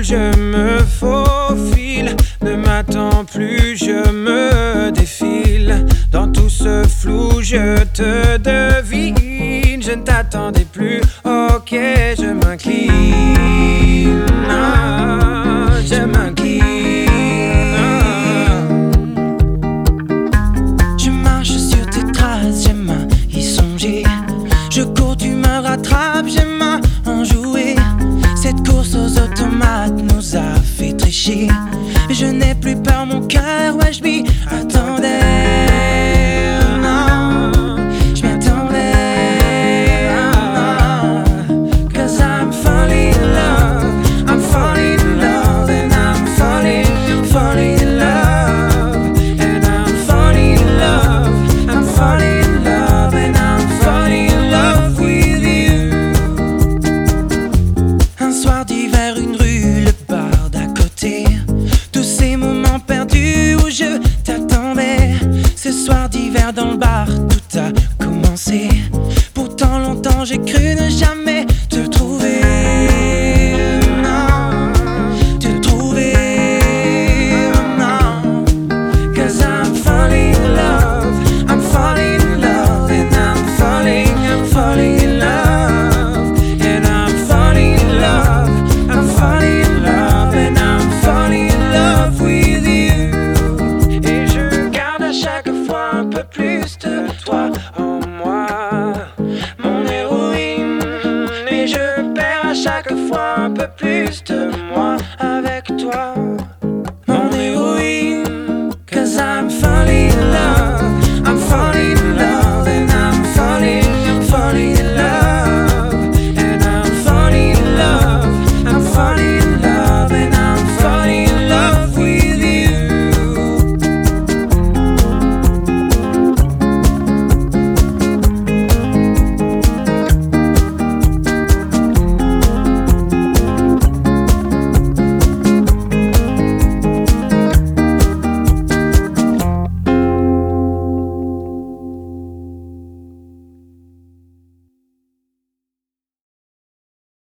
je me faufile. Ne m'attends plus, je me défile. Dans tout ce flou, je te devine. Je ne t'attendais plus, ok, je m'incline. Je m'incline. Je marche sur tes traces, j'aime à y songer. Je cours, tu me rattrapes, j'aime à en jouer. Cette course aux automates nous a fait tricher. Je n'ai plus peur, mon cœur, ouais, je m'y attendais. Non, je m'y attendais. Cause I'm falling in love, I'm falling in love, and I'm falling in love, and I'm falling in love, I'm falling in love, and I'm falling in love with you. Un soir d'hiver, une rue, le bar d'à côté. Tous ces moments perdus où je t'attendais. Ce soir d'hiver dans le bar, tout a commencé.